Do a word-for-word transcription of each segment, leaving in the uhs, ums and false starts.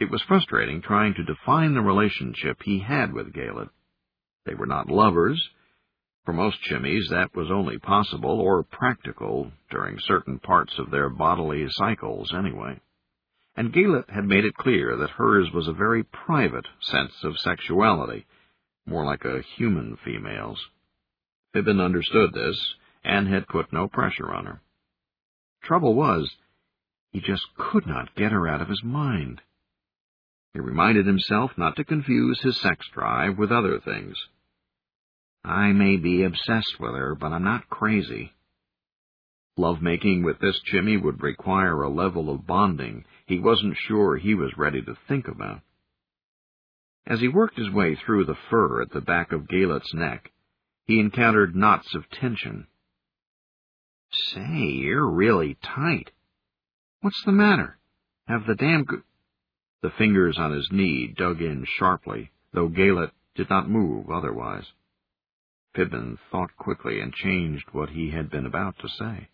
It was frustrating trying to define the relationship he had with Galet. They were not lovers. For most chimmies, that was only possible or practical during certain parts of their bodily cycles anyway. And Galet had made it clear that hers was a very private sense of sexuality, more like a human female's. Fibbin understood this and had put no pressure on her. Trouble was, he just could not get her out of his mind. He reminded himself not to confuse his sex drive with other things. I may be obsessed with her, but I'm not crazy. Lovemaking with this chimmy would require a level of bonding he wasn't sure he was ready to think about. As he worked his way through the fur at the back of Galet's neck, he encountered knots of tension. Say, you're really tight. What's the matter? Have the damn go— The fingers on his knee dug in sharply, though Galet did not move otherwise. Fibbin thought quickly and changed what he had been about to say.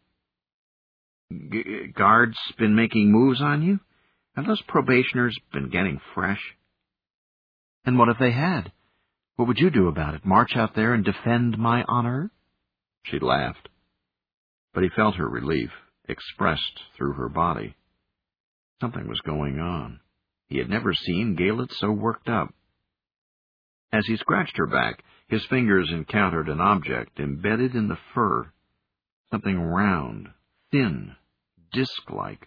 G guards been making moves on you? Have those probationers been getting fresh? And what if they had? What would you do about it? March out there and defend my honor? She laughed. But he felt her relief, expressed through her body. Something was going on. He had never seen Galet so worked up. As he scratched her back, his fingers encountered an object embedded in the fur, something round, thin, disc-like.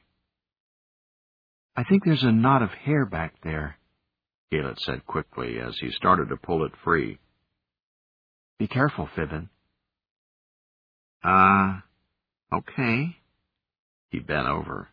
I think there's a knot of hair back there, Galet said quickly as he started to pull it free. Be careful, Fibbin. Ah, uh, okay. He bent over.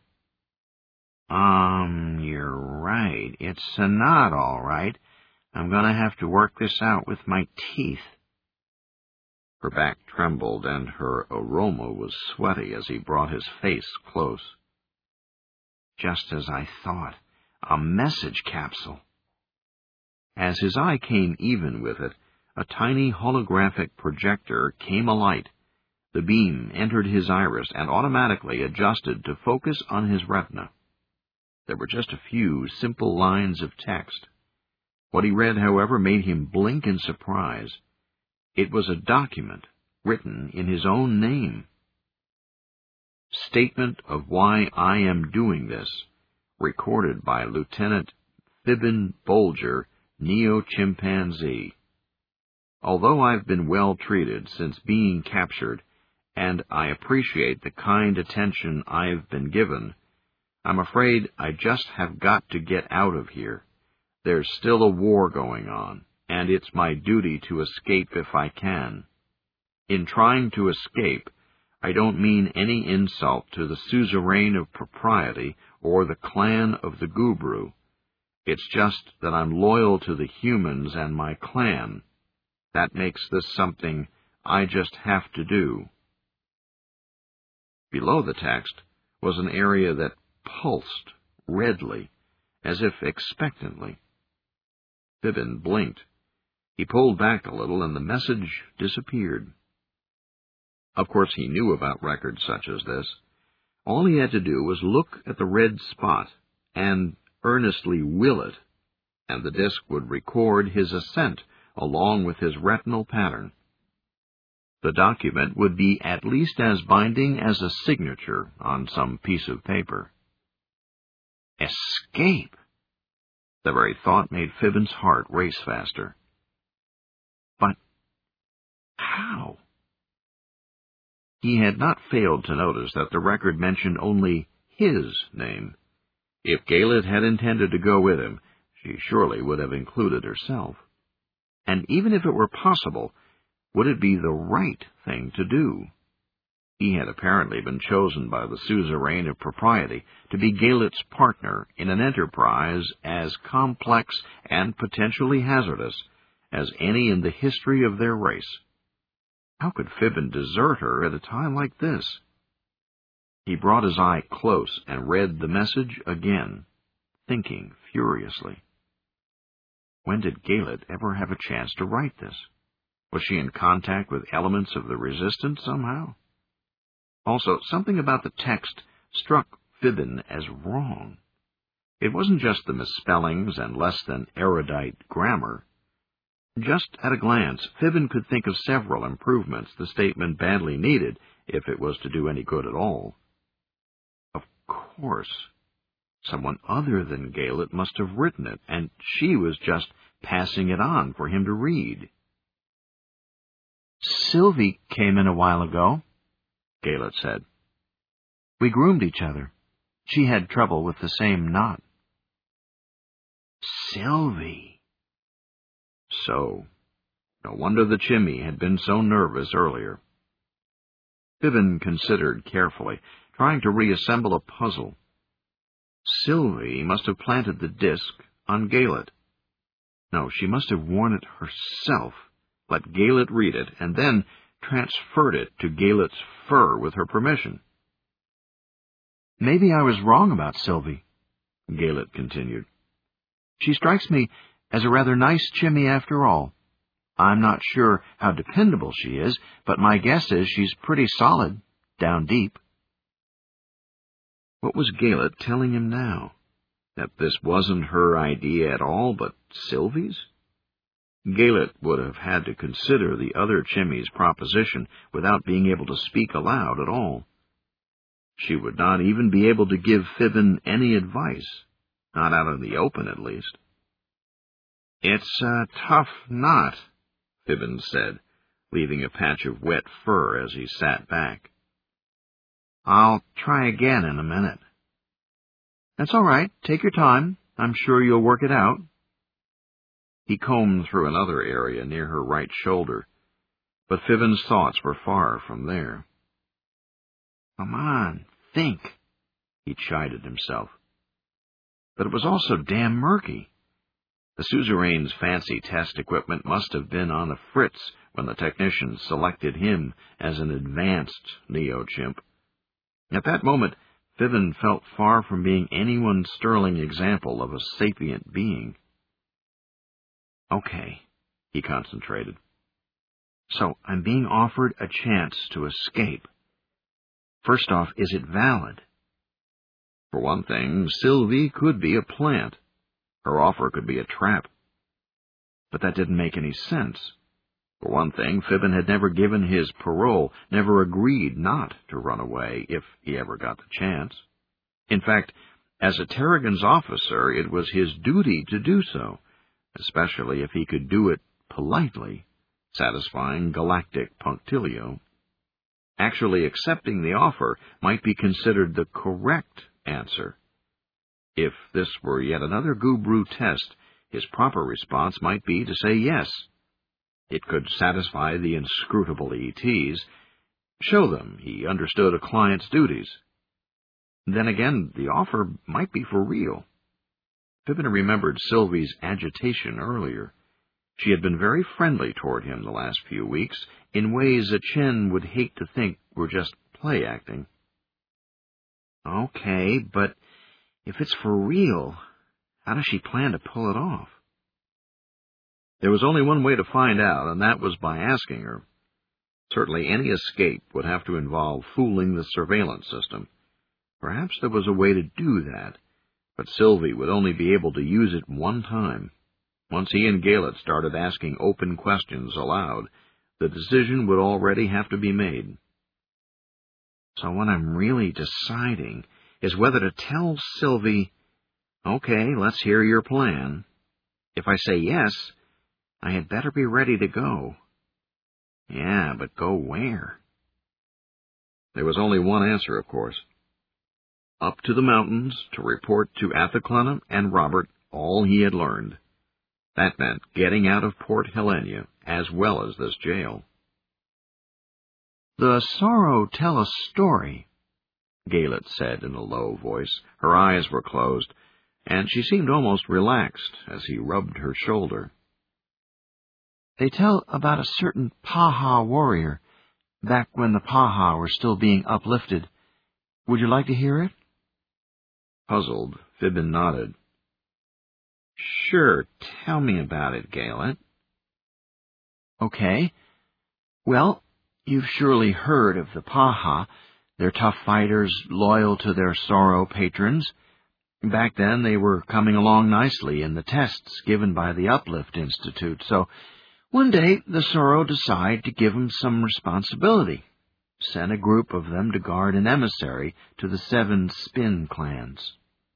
Um, you're right. It's a knot, all right. I'm going to have to work this out with my teeth. Her back trembled, and her aroma was sweaty as he brought his face close. Just as I thought. A message capsule. As his eye came even with it, a tiny holographic projector came alight. The beam entered his iris and automatically adjusted to focus on his retina. There were just a few simple lines of text. What he read, however, made him blink in surprise. It was a document written in his own name. Statement of why I am doing this, recorded by Lieutenant Fibbin Bolger, Neo-Chimpanzee. Although I've been well treated since being captured, and I appreciate the kind attention I've been given, I'm afraid I just have got to get out of here. There's still a war going on, and it's my duty to escape if I can. In trying to escape, I don't mean any insult to the suzerain of propriety or the clan of the Gubru. It's just that I'm loyal to the humans and my clan. That makes this something I just have to do. Below the text was an area that pulsed redly, as if expectantly. Fibbin blinked. He pulled back a little, and the message disappeared. Of course, he knew about records such as this. All he had to do was look at the red spot and earnestly will it, and the disk would record his ascent along with his retinal pattern. The document would be at least as binding as a signature on some piece of paper. Escape! The very thought made Fibbin's heart race faster. But how? He had not failed to notice that the record mentioned only his name. If Galet had intended to go with him, she surely would have included herself. And even if it were possible, would it be the right thing to do? He had apparently been chosen by the suzerain of propriety to be Galet's partner in an enterprise as complex and potentially hazardous as any in the history of their race. How could Fibbin desert her at a time like this? He brought his eye close and read the message again, thinking furiously. When did Galet ever have a chance to write this? Was she in contact with elements of the resistance somehow? Also, something about the text struck Fibbin as wrong. It wasn't just the misspellings and less than erudite grammar. Just at a glance, Fibbin could think of several improvements the statement badly needed if it was to do any good at all. Of course, someone other than Gaylett must have written it, and she was just passing it on for him to read. Sylvie came in a while ago, Gaylett said. We groomed each other. She had trouble with the same knot. Sylvie. So, no wonder the Chimmy had been so nervous earlier. Fibbin considered carefully, trying to reassemble a puzzle. Sylvie must have planted the disc on Gaylett. No, she must have worn it herself, let Gaylett read it, and then transferred it to Gaylett's fur with her permission. Maybe I was wrong about Sylvie, Gaylett continued. She strikes me as a rather nice Chimmy after all. I'm not sure how dependable she is, but my guess is she's pretty solid, down deep. What was Gaylett telling him now? That this wasn't her idea at all, but Sylvie's? Gaylett would have had to consider the other Chimmy's proposition without being able to speak aloud at all. She would not even be able to give Fibbin any advice, not out in the open at least. It's a tough knot, Fibbin said, leaving a patch of wet fur as he sat back. I'll try again in a minute. That's all right. Take your time. I'm sure you'll work it out. He combed through another area near her right shoulder, but Fibbin's thoughts were far from there. Come on, think, he chided himself. But it was also damn murky. The suzerain's fancy test equipment must have been on the fritz when the technicians selected him as an advanced neo-chimp. At that moment, Fibbin felt far from being anyone's sterling example of a sapient being. Okay, he concentrated. So I'm being offered a chance to escape. First off, is it valid? For one thing, Sylvie could be a plant. Her offer could be a trap. But that didn't make any sense. For one thing, Fibbin had never given his parole, never agreed not to run away if he ever got the chance. In fact, as a Terrigan's officer, it was his duty to do so, especially if he could do it politely, satisfying galactic punctilio. Actually accepting the offer might be considered the correct answer. If this were yet another Gubru test, his proper response might be to say yes. It could satisfy the inscrutable E Ts, show them he understood a client's duties. Then again, the offer might be for real. Fibbin remembered Sylvie's agitation earlier. She had been very friendly toward him the last few weeks, in ways that Chen would hate to think were just play acting. Okay, but if it's for real, how does she plan to pull it off? There was only one way to find out, and that was by asking her. Certainly any escape would have to involve fooling the surveillance system. Perhaps there was a way to do that, but Sylvie would only be able to use it one time. Once he and Gaylett started asking open questions aloud, the decision would already have to be made. So what I'm really deciding is whether to tell Sylvie, okay, let's hear your plan. If I say yes, I had better be ready to go. Yeah, but go where? There was only one answer, of course. Up to the mountains to report to Athaclana and Robert all he had learned. That meant getting out of Port Helena, as well as this jail. The sorrow tell a story, Gaylett said in a low voice. Her eyes were closed, and she seemed almost relaxed as he rubbed her shoulder. They tell about a certain Paha warrior, back when the Paha were still being uplifted. Would you like to hear it? Puzzled, Fibbin nodded. Sure, tell me about it, Gaylett. Okay. Well, you've surely heard of the Paha. They're tough fighters, loyal to their sorrow patrons. Back then, they were coming along nicely in the tests given by the Uplift Institute, so one day the Sorrow decided to give them some responsibility, sent a group of them to guard an emissary to the Seven Spin clans.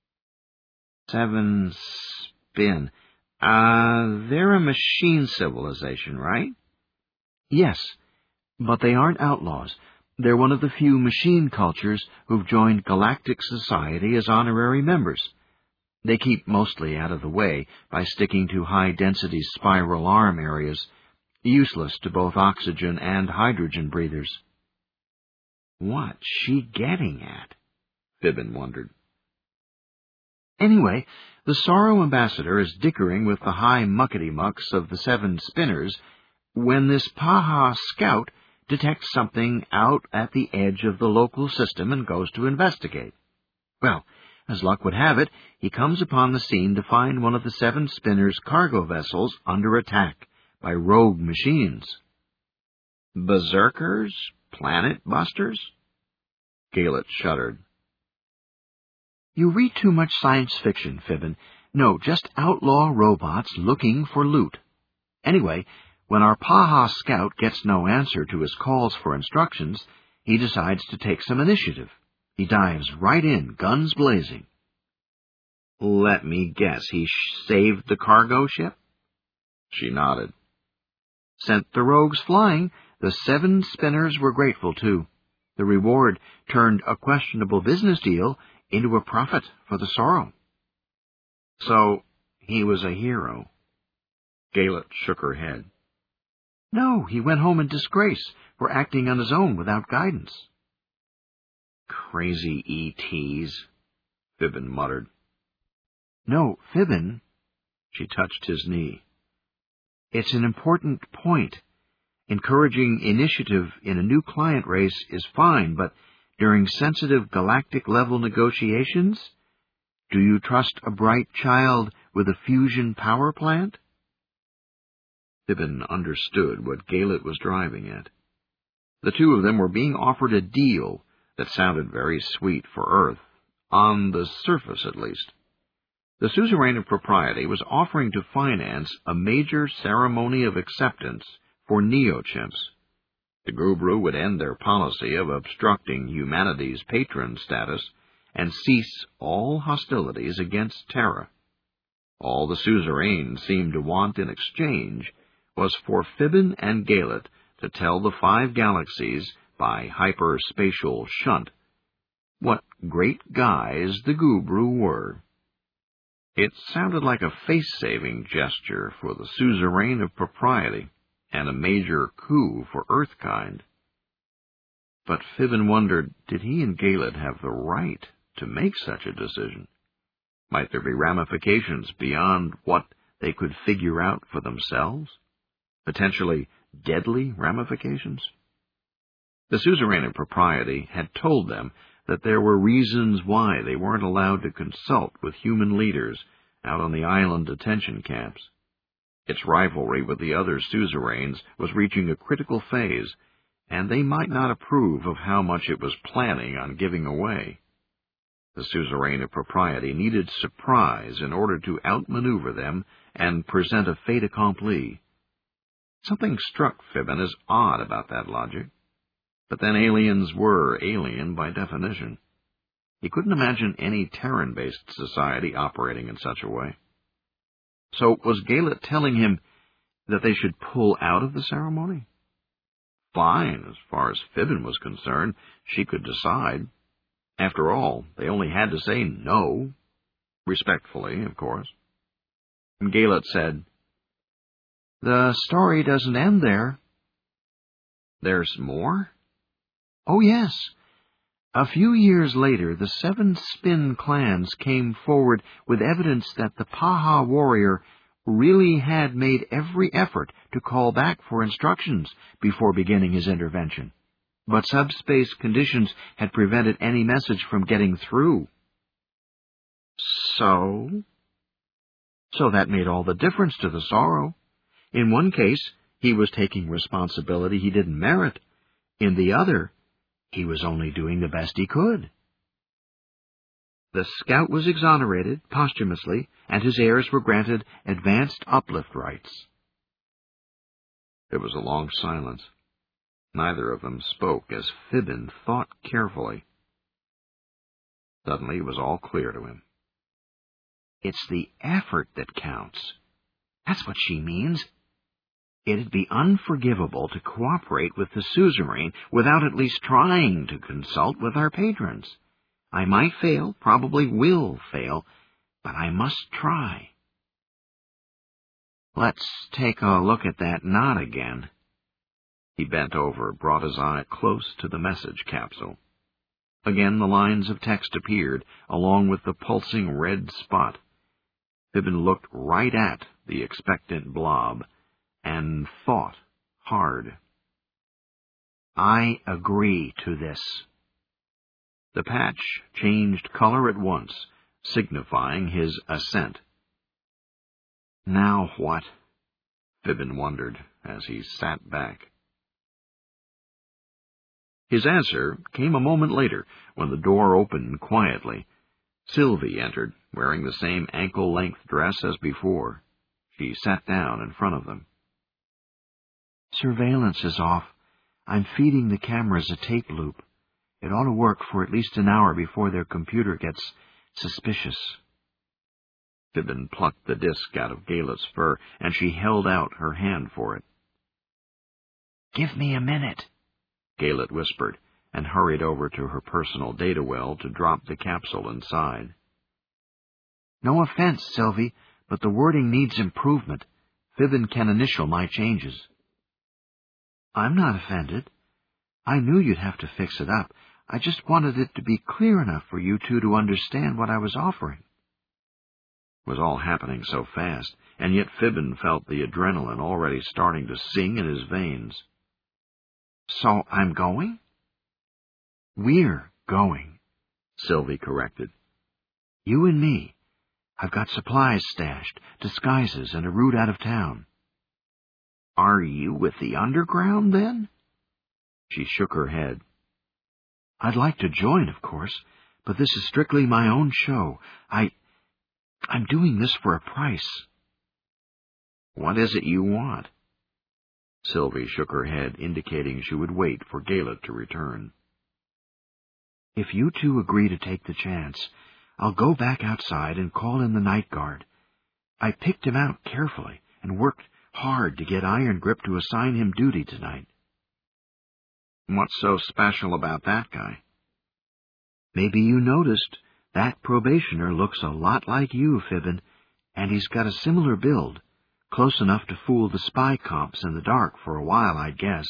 Seven Spin. Uh, they're a machine civilization, right? Yes, but they aren't outlaws. They're one of the few machine cultures who've joined Galactic Society as honorary members. They keep mostly out of the way by sticking to high-density spiral arm areas, useless to both oxygen and hydrogen breathers. What's she getting at? Fibbin wondered. Anyway, the Sorrow ambassador is dickering with the high muckety-mucks of the Seven Spinners when this Paha scout detects something out at the edge of the local system and goes to investigate. Well, as luck would have it, he comes upon the scene to find one of the Seven Spinners' cargo vessels under attack by rogue machines. Berserkers? Planet busters? Galet shuddered. You read too much science fiction, Fibbin. No, just outlaw robots looking for loot. Anyway, when our Paha scout gets no answer to his calls for instructions, he decides to take some initiative. He dives right in, guns blazing. Let me guess, he sh- saved the cargo ship? She nodded. Sent the rogues flying. The Seven Spinners were grateful, too. The reward turned a questionable business deal into a profit for the Sorrow. So, he was a hero. Galet shook her head. No, he went home in disgrace for acting on his own without guidance. Crazy E Ts, Fibbin muttered. No, Fibbin. She touched his knee. It's an important point. Encouraging initiative in a new client race is fine, but during sensitive galactic-level negotiations, do you trust a bright child with a fusion power plant? Fibbin understood what Galet was driving at. The two of them were being offered a deal that sounded very sweet for Earth, on the surface at least. The suzerain of propriety was offering to finance a major ceremony of acceptance for neo-chimps. The Gubru would end their policy of obstructing humanity's patron status and cease all hostilities against Terra. All the suzerain seemed to want in exchange was for Fibbin and Galet to tell the five galaxies by hyperspatial shunt what great guys the Gubru were. It sounded like a face-saving gesture for the suzerain of propriety, and a major coup for Earthkind. But Fibbin wondered, did he and Galet have the right to make such a decision? Might there be ramifications beyond what they could figure out for themselves? Potentially deadly ramifications? The suzerain of propriety had told them that there were reasons why they weren't allowed to consult with human leaders out on the island detention camps. Its rivalry with the other suzerains was reaching a critical phase, and they might not approve of how much it was planning on giving away. The suzerain of propriety needed surprise in order to outmaneuver them and present a fait accompli. Something struck Fibbin as odd about that logic. But then aliens were alien by definition. He couldn't imagine any Terran-based society operating in such a way. So was Galet telling him that they should pull out of the ceremony? Fine, as far as Fibbin was concerned, she could decide. After all, they only had to say no. Respectfully, of course. And Galet said, The story doesn't end there. There's more? Oh, yes. A few years later, the Seven Spin clans came forward with evidence that the Paha warrior really had made every effort to call back for instructions before beginning his intervention. But subspace conditions had prevented any message from getting through. So? So that made all the difference to the Sorrow. In one case, he was taking responsibility he didn't merit. In the other, he was only doing the best he could. The scout was exonerated posthumously, and his heirs were granted advanced uplift rights. There was a long silence. Neither of them spoke as Fibbin thought carefully. Suddenly it was all clear to him. It's the effort that counts. That's what she means. It'd be unforgivable to cooperate with the suzerain without at least trying to consult with our patrons. I might fail, probably will fail, but I must try. Let's take a look at that knot again. He bent over, brought his eye close to the message capsule. Again the lines of text appeared, along with the pulsing red spot. Fibbin looked right at the expectant blob, and thought hard. I agree to this. The patch changed color at once, signifying his assent. Now what? Fibbin wondered as he sat back. His answer came a moment later, when the door opened quietly. Sylvie entered, wearing the same ankle-length dress as before. She sat down in front of them. Surveillance is off. I'm feeding the cameras a tape loop. It ought to work for at least an hour before their computer gets suspicious. Fibbin plucked the disk out of Galet's fur, and she held out her hand for it. Give me a minute, Galet whispered, and hurried over to her personal data well to drop the capsule inside. No offense, Sylvie, but the wording needs improvement. Fibbin can initial my changes. I'm not offended. I knew you'd have to fix it up. I just wanted it to be clear enough for you two to understand what I was offering. It was all happening so fast, and yet Fibbin felt the adrenaline already starting to sing in his veins. So I'm going? We're going, Sylvie corrected. You and me. I've got supplies stashed, disguises, and a route out of town. Are you with the underground, then? She shook her head. I'd like to join, of course, but this is strictly my own show. I... I'm doing this for a price. What is it you want? Sylvie shook her head, indicating she would wait for Galet to return. If you two agree to take the chance, I'll go back outside and call in the night guard. I picked him out carefully and worked hard to get Iron Grip to assign him duty tonight. What's so special about that guy? Maybe you noticed that probationer looks a lot like you, Fibbin, and he's got a similar build, close enough to fool the spy comps in the dark for a while, I'd guess.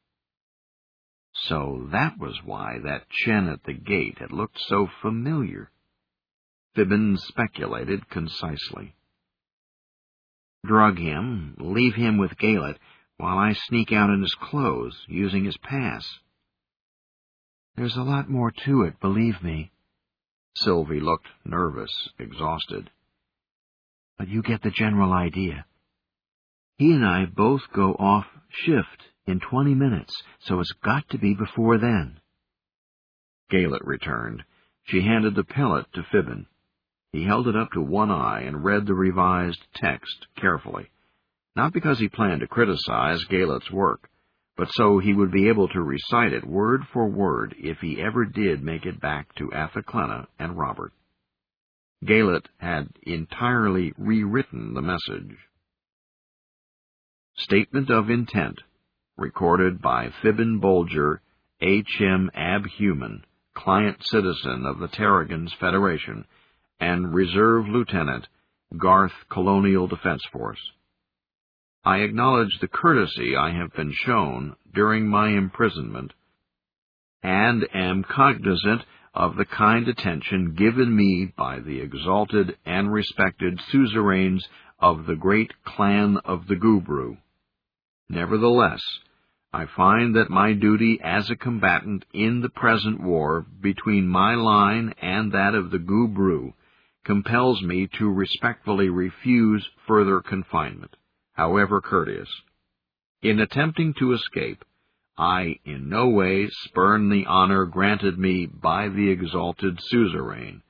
So that was why that Chen at the gate had looked so familiar. Fibbin speculated concisely. Drug him, leave him with Galet, while I sneak out in his clothes, using his pass. There's a lot more to it, believe me. Sylvie looked nervous, exhausted. But you get the general idea. He and I both go off shift in twenty minutes, so it's got to be before then. Galet returned. She handed the pellet to Fibbin. He held it up to one eye and read the revised text carefully, not because he planned to criticize Galet's work, but so he would be able to recite it word for word if he ever did make it back to Athaclena and Robert. Galet had entirely rewritten the message. Statement of Intent, recorded by Fibbin Bolger, H M Abhuman, Client Citizen of the Tarragon's Federation, and Reserve Lieutenant, Garth Colonial Defense Force. I acknowledge the courtesy I have been shown during my imprisonment, and am cognizant of the kind attention given me by the exalted and respected suzerains of the great clan of the Gubru. Nevertheless, I find that my duty as a combatant in the present war between my line and that of the Gubru compels me to respectfully refuse further confinement, however courteous. In attempting to escape, I in no way spurn the honor granted me by the exalted suzerain,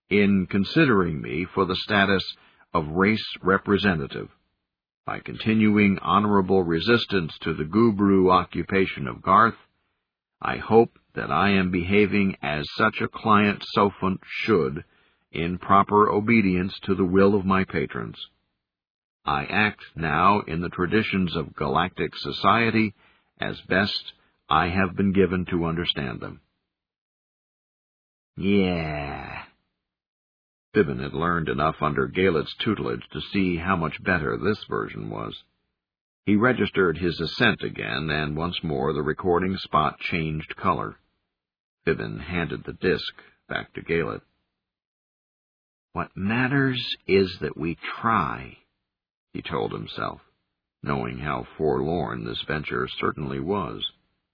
in considering me for the status of race representative. By continuing honorable resistance to the Gubru occupation of Garth, I hope that I am behaving as such a client Sophont should, in proper obedience to the will of my patrons. I act now in the traditions of galactic society as best I have been given to understand them. Yeah. Fibbin had learned enough under Galet's tutelage to see how much better this version was. He registered his assent again, and once more the recording spot changed color. Fibbin handed the disc back to Galet. What matters is that we try, he told himself, knowing how forlorn this venture certainly was.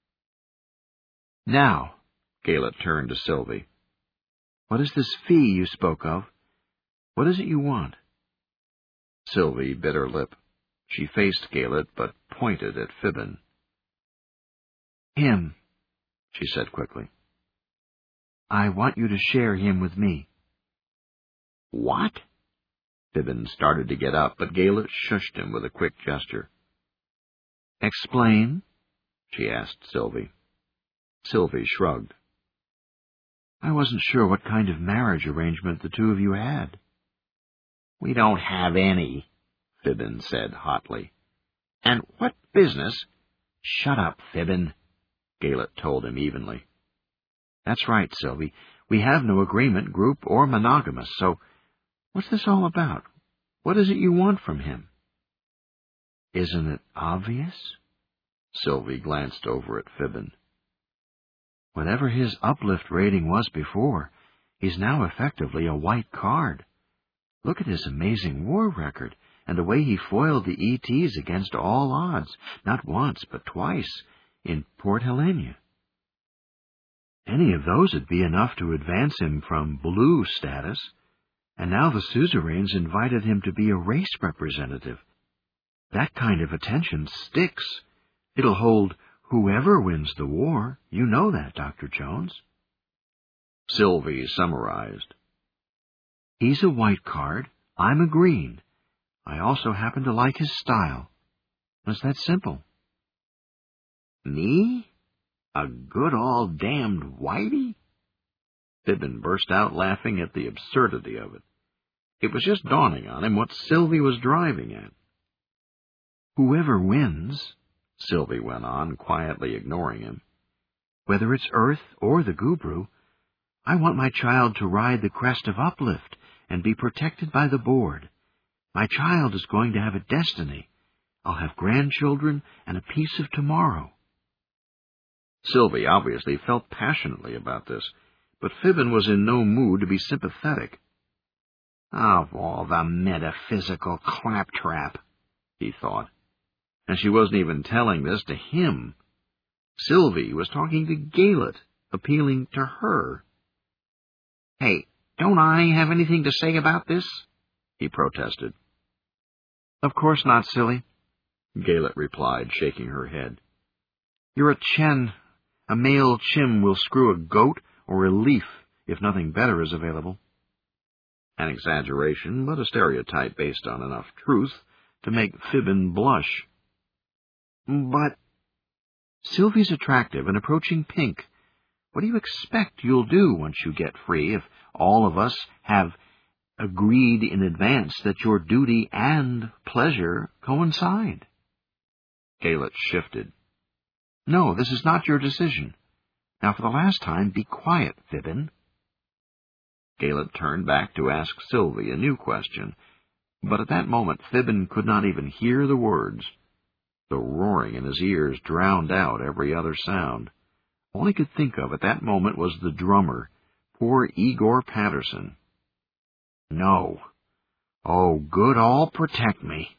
Now, Galet turned to Sylvie. What is this fee you spoke of? What is it you want? Sylvie bit her lip. She faced Galet, but pointed at Fibbin. Him, she said quickly. I want you to share him with me. What? Fibbin started to get up, but Galet shushed him with a quick gesture. Explain? She asked Sylvie. Sylvie shrugged. I wasn't sure what kind of marriage arrangement the two of you had. We don't have any, Fibbin said hotly. And what business? Shut up, Fibbin, Galet told him evenly. That's right, Sylvie. We have no agreement, group or monogamous, so what's this all about? What is it you want from him? Isn't it obvious? Sylvie glanced over at Fibbin. Whatever his uplift rating was before, he's now effectively a white card. Look at his amazing war record and the way he foiled the E Ts against all odds, not once but twice, in Port Helena. Any of those would be enough to advance him from blue status, and now the suzerains invited him to be a race representative. That kind of attention sticks. It'll hold whoever wins the war. You know that, Doctor Jones. Sylvie summarized. He's a white card. I'm a green. I also happen to like his style. It's that simple. Me? A good all damned whitey? Fibbin burst out laughing at the absurdity of it. It was just dawning on him what Sylvie was driving at. Whoever wins, Sylvie went on, quietly ignoring him, whether it's Earth or the Gubru, I want my child to ride the crest of uplift and be protected by the board. My child is going to have a destiny. I'll have grandchildren and a piece of tomorrow. Sylvie obviously felt passionately about this, but Fibbin was in no mood to be sympathetic. Of all the metaphysical claptrap, he thought. And she wasn't even telling this to him. Sylvie was talking to Galet, appealing to her. Hey, don't I have anything to say about this? He protested. Of course not, silly, Galet replied, shaking her head. You're a Chen. A male Chim will screw a goat or a leaf if nothing better is available. An exaggeration, but a stereotype based on enough truth to make Fibbin blush. But Sylvie's attractive and approaching pink. What do you expect you'll do once you get free if all of us have agreed in advance that your duty and pleasure coincide? Galet shifted. No, this is not your decision. Now, for the last time, be quiet, Fibbin. Galet turned back to ask Sylvie a new question, but at that moment Fibbin could not even hear the words. The roaring in his ears drowned out every other sound. All he could think of at that moment was the drummer, poor Igor Patterson. No. Oh, good all protect me.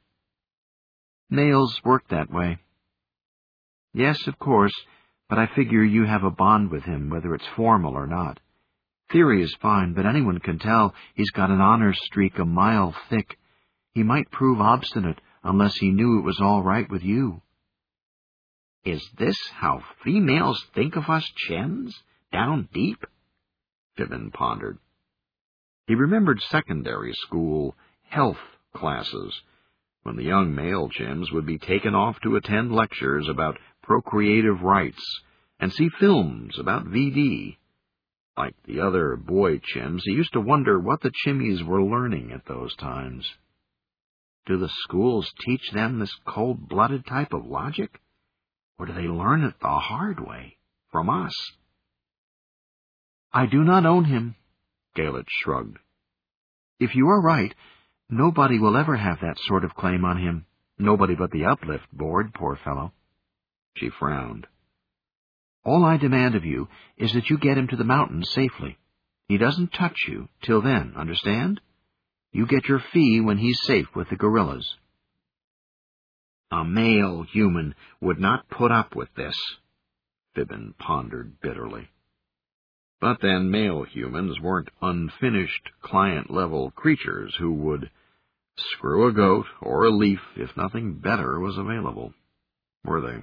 Males work that way. Yes, of course, but I figure you have a bond with him, whether it's formal or not. Theory is fine, but anyone can tell he's got an honor streak a mile thick. He might prove obstinate unless he knew it was all right with you. Is this how females think of us Chens, down deep? Fibbin pondered. He remembered secondary school health classes, when the young male chimps would be taken off to attend lectures about procreative rights and see films about V D. Like the other boy chimps, he used to wonder what the chimmies were learning at those times. Do the schools teach them this cold-blooded type of logic? Or do they learn it the hard way, from us? I do not own him, Galet shrugged. If you are right, nobody will ever have that sort of claim on him. Nobody but the Uplift Board, poor fellow. She frowned. All I demand of you is that you get him to the mountains safely. He doesn't touch you till then, understand? You get your fee when he's safe with the gorillas. A male human would not put up with this, Fibbin pondered bitterly. But then male humans weren't unfinished client-level creatures who would screw a goat or a leaf if nothing better was available, were they?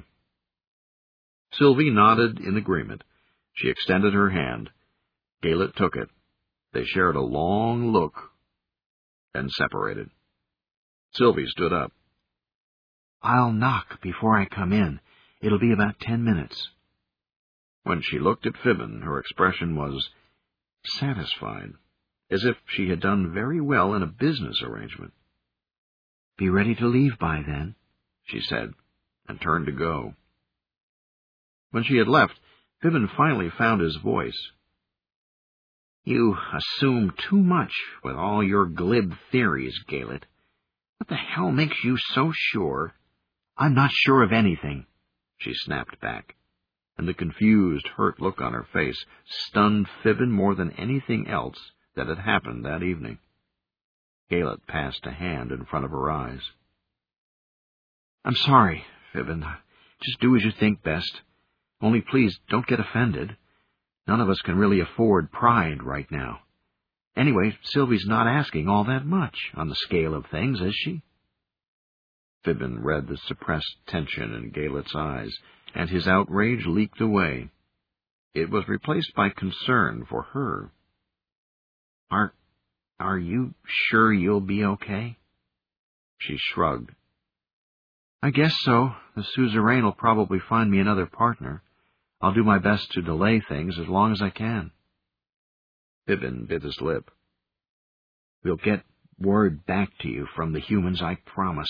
Sylvie nodded in agreement. She extended her hand. Galet took it. They shared a long look and separated. Sylvie stood up. I'll knock before I come in. It'll be about ten minutes. When she looked at Fibbin, her expression was satisfied, as if she had done very well in a business arrangement. Be ready to leave by then, she said, and turned to go. When she had left, Fibbin finally found his voice. You assume too much with all your glib theories, Galet. What the hell makes you so sure? I'm not sure of anything, she snapped back, and the confused, hurt look on her face stunned Fibbin more than anything else that had happened that evening. Galet passed a hand in front of her eyes. I'm sorry, Fibbin. Just do as you think best. Only please don't get offended. None of us can really afford pride right now. Anyway, Sylvie's not asking all that much on the scale of things, is she? Fibbin read the suppressed tension in Galet's eyes, and his outrage leaked away. It was replaced by concern for her. Are, are you sure you'll be okay? She shrugged. I guess so. The suzerain will probably find me another partner. I'll do my best to delay things as long as I can. Fibbin bit his lip. We'll get word back to you from the humans, I promise.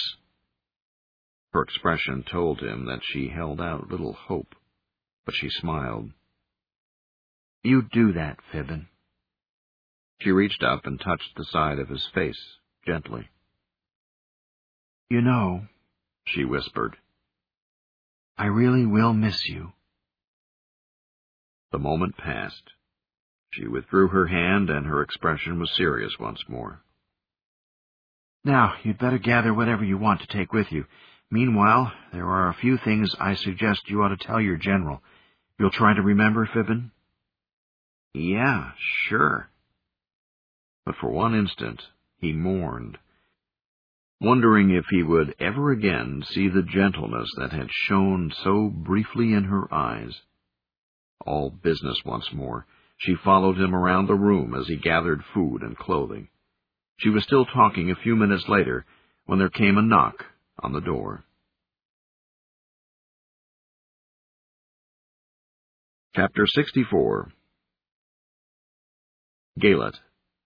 Her expression told him that she held out little hope, but she smiled. You do that, Fibbin. She reached up and touched the side of his face, gently. You know, she whispered, I really will miss you. The moment passed. She withdrew her hand, and her expression was serious once more. Now, you'd better gather whatever you want to take with you. Meanwhile, there are a few things I suggest you ought to tell your general. You'll try to remember, Fibbin? Yeah, sure. But for one instant, he mourned, wondering if he would ever again see the gentleness that had shone so briefly in her eyes. All business once more, she followed him around the room as he gathered food and clothing. She was still talking a few minutes later when there came a knock on the door. Chapter sixty-four. Galet.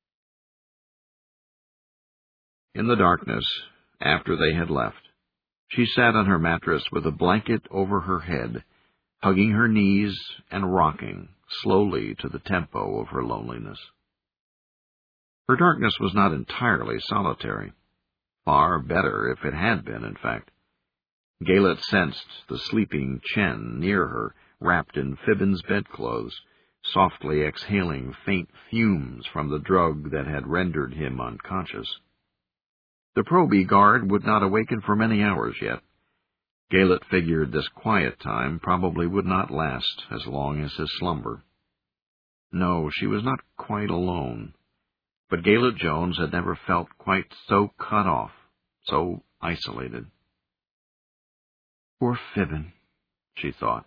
In the darkness, after they had left, she sat on her mattress with a blanket over her head, hugging her knees and rocking slowly to the tempo of her loneliness. Her darkness was not entirely solitary. Far better if it had been, in fact. Galet sensed the sleeping Chen near her, wrapped in Fibbin's bedclothes, softly exhaling faint fumes from the drug that had rendered him unconscious. The Proby guard would not awaken for many hours yet. Galet figured this quiet time probably would not last as long as his slumber. No, she was not quite alone. But Galet Jones had never felt quite so cut off, so isolated. Poor Fibbin, she thought.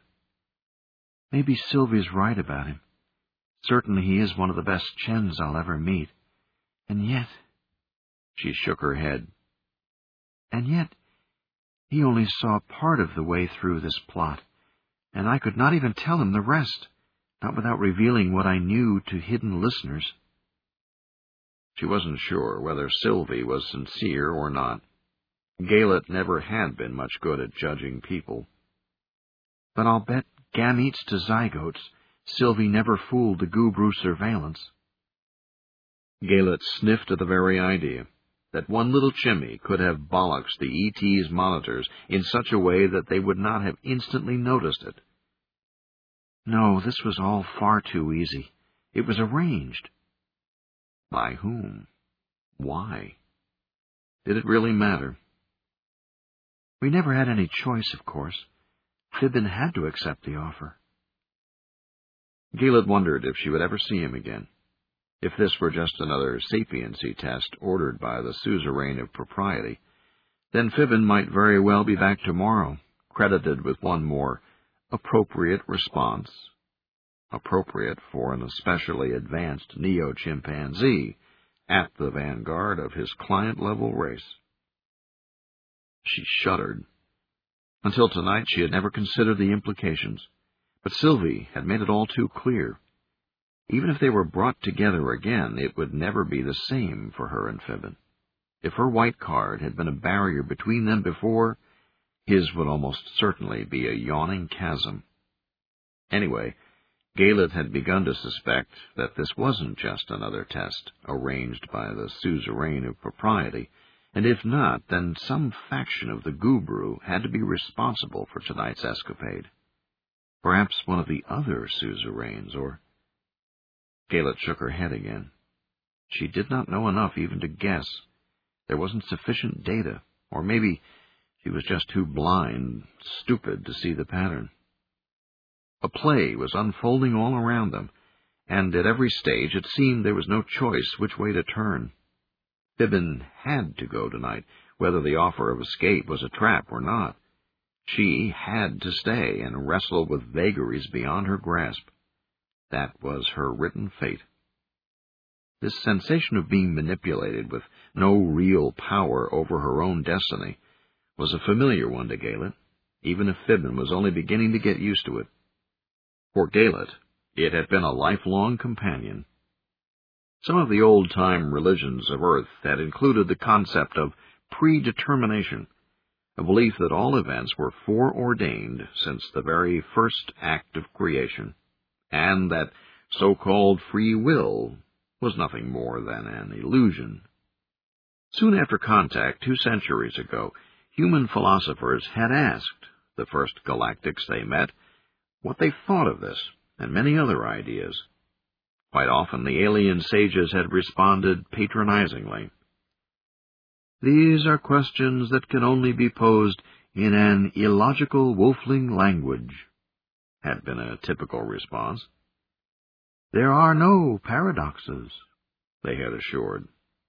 Maybe Sylvie's right about him. Certainly he is one of the best Chens I'll ever meet. And yet... She shook her head. And yet, he only saw part of the way through this plot, and I could not even tell him the rest, not without revealing what I knew to hidden listeners. She wasn't sure whether Sylvie was sincere or not. Galet never had been much good at judging people. But I'll bet gametes to zygotes, Sylvie never fooled the Gubru surveillance. Galet sniffed at the very idea that one little chimney could have bollocksed the E T's monitors in such a way that they would not have instantly noticed it. No, this was all far too easy. It was arranged. By whom? Why? Did it really matter? We never had any choice, of course. Fibbin had to accept the offer. Galet wondered if she would ever see him again. If this were just another sapiency test ordered by the suzerain of propriety, then Fibbin might very well be back tomorrow, credited with one more appropriate response, appropriate for an especially advanced neo-chimpanzee at the vanguard of his client-level race. She shuddered. Until tonight she had never considered the implications, but Sylvie had made it all too clear. Even if they were brought together again, it would never be the same for her and Fibbin. If her white card had been a barrier between them before, his would almost certainly be a yawning chasm. Anyway, Galet had begun to suspect that this wasn't just another test arranged by the suzerain of propriety, and if not, then some faction of the Gubru had to be responsible for tonight's escapade. Perhaps one of the other suzerains, or... Galet shook her head again. She did not know enough even to guess. There wasn't sufficient data, or maybe she was just too blind, stupid to see the pattern. A play was unfolding all around them, and at every stage it seemed there was no choice which way to turn. Fibbin had to go tonight, whether the offer of escape was a trap or not. She had to stay and wrestle with vagaries beyond her grasp. That was her written fate. This sensation of being manipulated with no real power over her own destiny was a familiar one to Galet, even if Fibbin was only beginning to get used to it. For Galet, it had been a lifelong companion. Some of the old-time religions of Earth had included the concept of predetermination, a belief that all events were foreordained since the very first act of creation, and that so-called free will was nothing more than an illusion. Soon after contact, two centuries ago, human philosophers had asked the first galactics they met what they thought of this and many other ideas. Quite often the alien sages had responded patronizingly. "These are questions that can only be posed in an illogical wolfling language," had been a typical response. "There are no paradoxes," they had assured,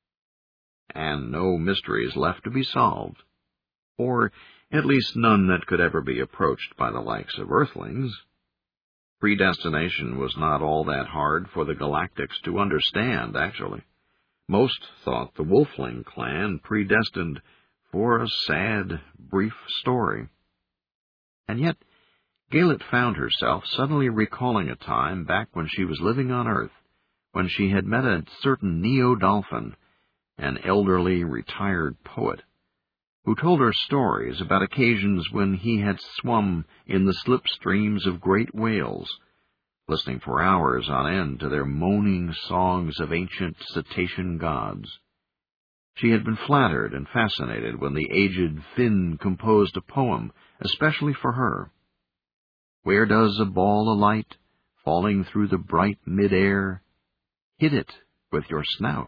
and no mysteries left to be solved, or at least none that could ever be approached by the likes of Earthlings. Predestination was not all that hard for the galactics to understand, actually. Most thought the Wolfling clan predestined for a sad, brief story. And yet, Galet found herself suddenly recalling a time back when she was living on Earth, when she had met a certain Neo-Dolphin, an elderly, retired poet, who told her stories about occasions when he had swum in the slipstreams of great whales, listening for hours on end to their moaning songs of ancient cetacean gods. She had been flattered and fascinated when the aged Finn composed a poem especially for her. "Where does a ball alight, falling through the bright mid-air? Hit it with your snout."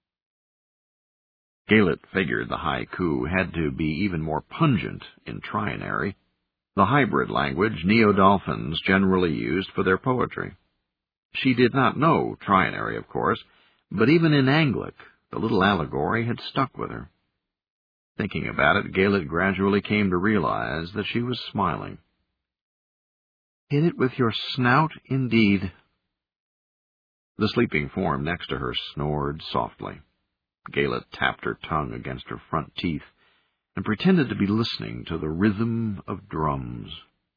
Galet figured the haiku had to be even more pungent in trinary, the hybrid language Neo-Dolphins generally used for their poetry. She did not know trinary, of course, but even in Anglic, the little allegory had stuck with her. Thinking about it, Galet gradually came to realize that she was smiling. "Hit it with your snout, indeed." The sleeping form next to her snored softly, Galet tapped her tongue against her front teeth and pretended to be listening to the rhythm of drums.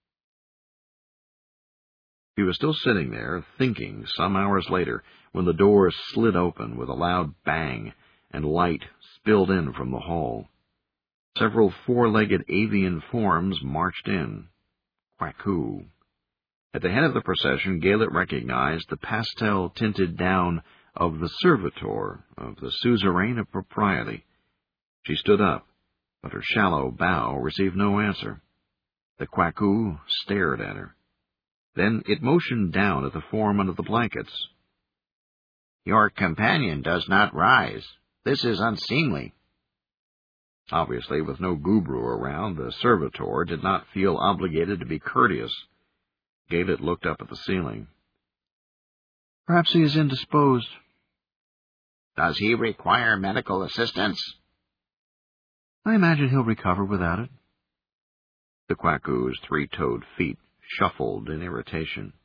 He was still sitting there, thinking, some hours later, when the door slid open with a loud bang and light spilled in from the hall. Several four-legged avian forms marched in. Quackoo. At the head of the procession, Galet recognized the pastel-tinted down of the servitor of the suzerain of propriety. She stood up, but her shallow bow received no answer. The Quackoo stared at her. Then it motioned down at the form under the blankets. "Your companion does not rise. This is unseemly." Obviously, with no Gubru around, the servitor did not feel obligated to be courteous. Galet looked up at the ceiling. "Perhaps he is indisposed." "Does he require medical assistance?" "I imagine he'll recover without it." The Quackoo's three-toed feet shuffled in irritation.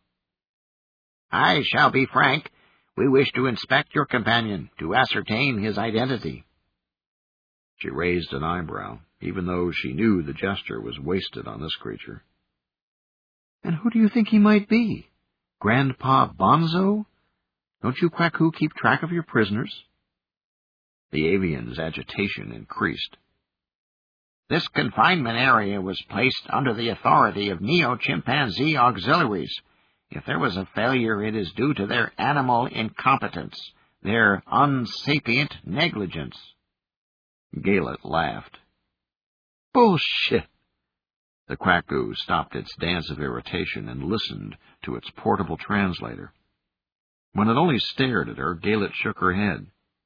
"I shall be frank. We wish to inspect your companion, to ascertain his identity." She raised an eyebrow, even though she knew the gesture was wasted on this creature. "And who do you think he might be? Grandpa Bonzo? Don't you, Quackoo, keep track of your prisoners?" The avian's agitation increased. "This confinement area was placed under the authority of neo-chimpanzee auxiliaries. If there was a failure, it is due to their animal incompetence, their unsapient negligence." Galet laughed. "Bullshit!" The Quackoo stopped its dance of irritation and listened to its portable translator. When it only stared at her, Galet shook her head.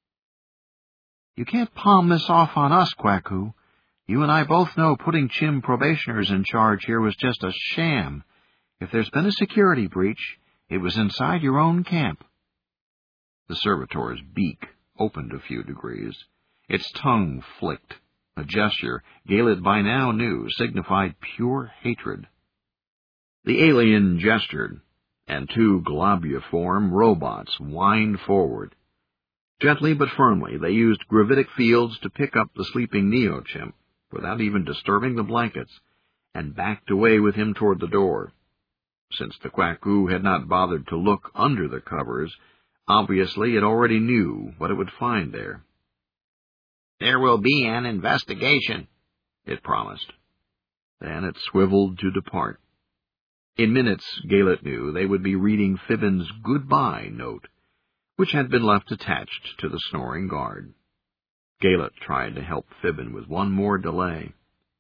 "You can't palm this off on us, Quackoo. You and I both know putting Chim probationers in charge here was just a sham. If there's been a security breach, it was inside your own camp." The servitor's beak opened a few degrees. Its tongue flicked, a gesture Galet by now knew signified pure hatred. The alien gestured, and two globuliform robots whined forward. Gently but firmly, they used gravitic fields to pick up the sleeping neo-chimp, without even disturbing the blankets, and backed away with him toward the door. Since the Quackoo had not bothered to look under the covers, obviously it already knew what it would find there. "There will be an investigation," it promised. Then it swiveled to depart. In minutes, Galet knew, they would be reading Fibbin's goodbye note, which had been left attached to the snoring guard. Galet tried to help Fibbin with one more delay.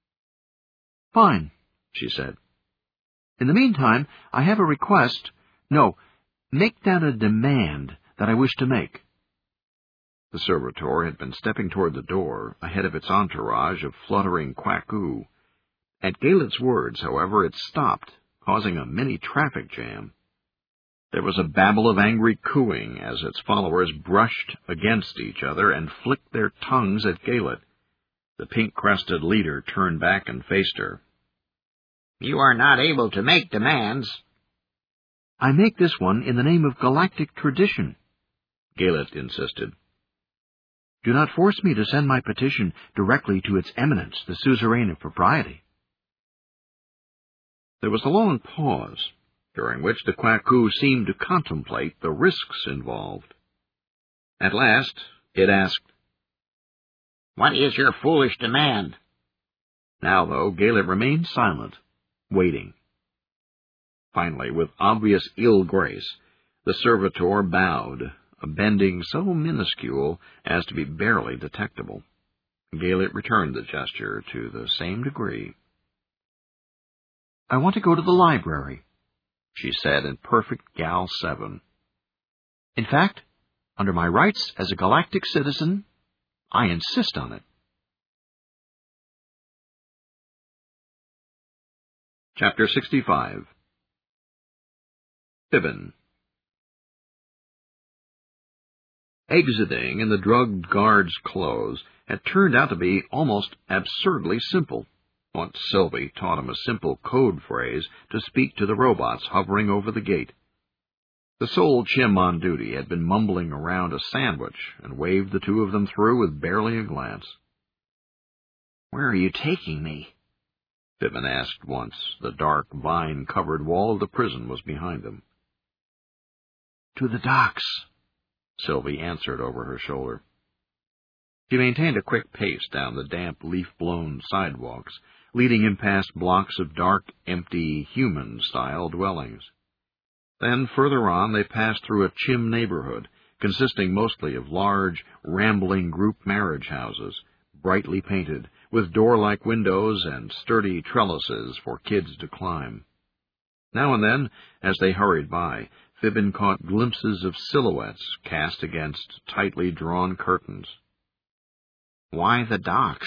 "Fine," she said. "In the meantime, I have a request. No, make that a demand that I wish to make." The servitor had been stepping toward the door, ahead of its entourage of fluttering Quackoo. At Galet's words, however, it stopped, causing a mini-traffic jam. There was a babble of angry cooing as its followers brushed against each other and flicked their tongues at Galet. The pink-crested leader turned back and faced her. "You are not able to make demands." "I make this one in the name of galactic tradition," Galet insisted. "Do not force me to send my petition directly to Its Eminence, the suzerain of propriety." There was a long pause, during which the Quackoo seemed to contemplate the risks involved. At last, it asked, "What is your foolish demand?" Now, though, Galet remained silent, waiting. Finally, with obvious ill grace, the servitor bowed, a bending so minuscule as to be barely detectable. Galet returned the gesture to the same degree. "I want to go to the library," she said in perfect Gal seven. "In fact, under my rights as a galactic citizen, I insist on it." Chapter sixty-five. Fibbin. Exiting in the drugged guard's clothes had turned out to be almost absurdly simple. Once Sylvie taught him a simple code phrase to speak to the robots hovering over the gate. The sole chim on duty had been mumbling around a sandwich and waved the two of them through with barely a glance. "Where are you taking me?" Fibbin asked once. The dark, vine-covered wall of the prison was behind them. "To the docks," Sylvie answered over her shoulder. She maintained a quick pace down the damp, leaf-blown sidewalks, leading him past blocks of dark, empty, human-style dwellings. Then, further on, they passed through a chim neighborhood, consisting mostly of large, rambling group marriage houses, brightly painted, with door-like windows and sturdy trellises for kids to climb. Now and then, as they hurried by, Fibbin caught glimpses of silhouettes cast against tightly drawn curtains. "Why the docks?"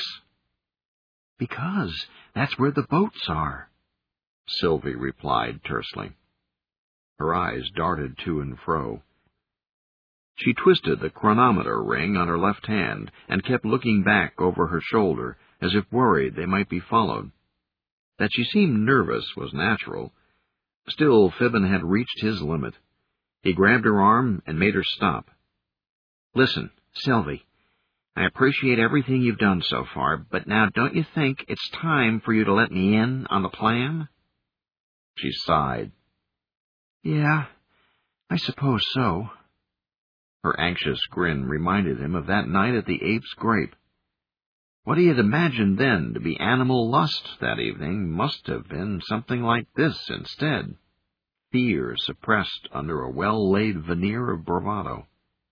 "Because that's where the boats are," Sylvie replied tersely. Her eyes darted to and fro. She twisted the chronometer ring on her left hand and kept looking back over her shoulder, as if worried they might be followed. That she seemed nervous was natural. Still, Fibbin had reached his limit. He grabbed her arm and made her stop. "Listen, Sylvie, I appreciate everything you've done so far, but now don't you think it's time for you to let me in on the plan?" She sighed. "Yeah, I suppose so." Her anxious grin reminded him of that night at the Apes' Grape. What he had imagined then to be animal lust that evening must have been something like this instead, fear suppressed under a well-laid veneer of bravado.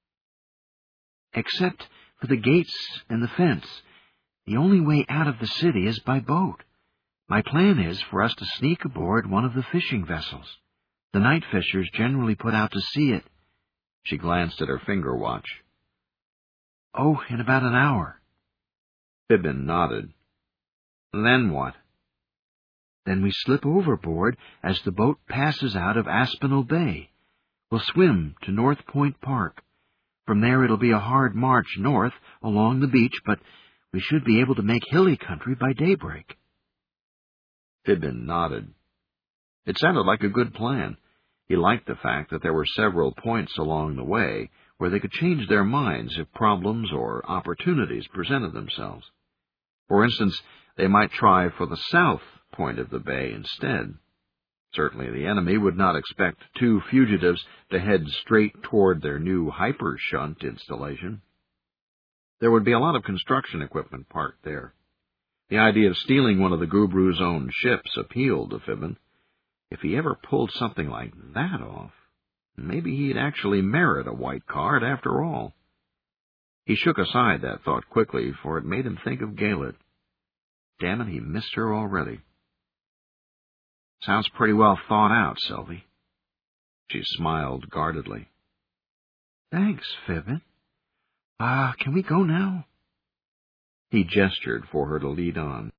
"Except for the gates and the fence, the only way out of the city is by boat. My plan is for us to sneak aboard one of the fishing vessels. The night fishers generally put out to sea at—" She glanced at her finger watch. "Oh, in about an hour." Fibbin nodded. "Then what?" "Then we slip overboard as the boat passes out of Aspinall Bay. We'll swim to North Point Park. From there it'll be a hard march north along the beach, but we should be able to make hilly country by daybreak." Fibbin nodded. It sounded like a good plan. He liked the fact that there were several points along the way where they could change their minds if problems or opportunities presented themselves. For instance, they might try for the south point of the bay instead. Certainly the enemy would not expect two fugitives to head straight toward their new hyper-shunt installation. There would be a lot of construction equipment parked there. The idea of stealing one of the Gubru's own ships appealed to Fibbin. If he ever pulled something like that off, maybe he'd actually merit a white card after all. He shook aside that thought quickly, for it made him think of Galet. Damn it, he missed her already. "Sounds pretty well thought out, Sylvie." She smiled guardedly. "Thanks, Fibbin. Ah, uh, can we go now?" He gestured for her to lead on.